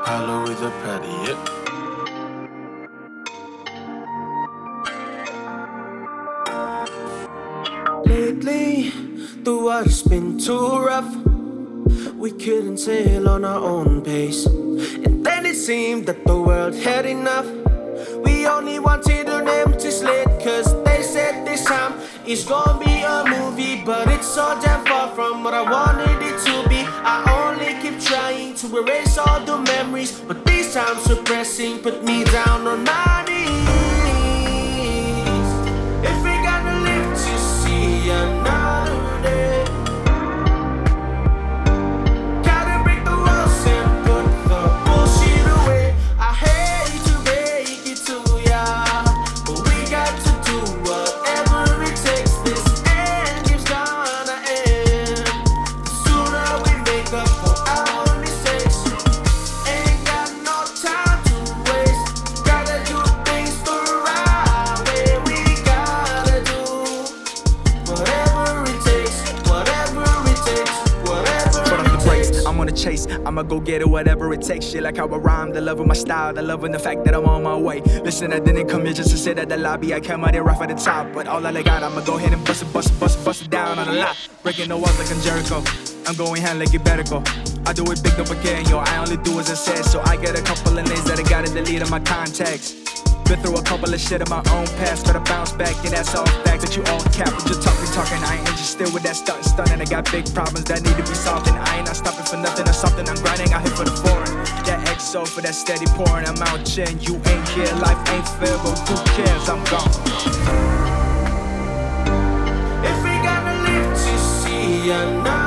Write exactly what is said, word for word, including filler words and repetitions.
Hollow with a patty, yeah. Lately, the water's been too rough. We couldn't sail on our own pace. And then it seemed that the world had enough. We only wanted an empty slate, cause they said this time it's gonna be a movie. But it's so damn far from what I wanted it to be. I only keep trying to erase all the memories, but these times suppressing put me down on my knees. If we gotta live to see another day, gotta break the walls and put the bullshit away. I hate to break it to ya, but we got to do whatever it takes. This end is gonna end. The sooner we make up for our mistakes. Ain't got no time to waste. Gotta do things the right way. We gotta do whatever it takes, whatever it takes, whatever Put on it the brakes, takes. I'm on the chase. I'ma go get it, whatever it takes. Shit, like how I rhyme, the love of my style, the love and the fact that I'm on my way. Listen, I didn't come here just to sit at the lobby. I came out here rough at the top, but all that I got, I'ma go ahead and bust it, bust it, bust it, bust it down on the lot. Breaking the walls like I'm Jericho. I'm going hand like it better go. I do it big, don't forget, yo. I only do as I said, so I get a couple of names that I gotta delete in my contacts. Been through a couple of shit in my own past, gotta bounce back, and that's all facts that you all cap. But you're talking, talking, I ain't interested with that stunt, stunt, and I got big problems that need to be solved, and I ain't not stopping for nothing or something. I'm grinding out here for the foreign, that X O for that steady pouring. I'm out here and you ain't here, life ain't fair, but who cares? I'm gone. If we gotta live to see another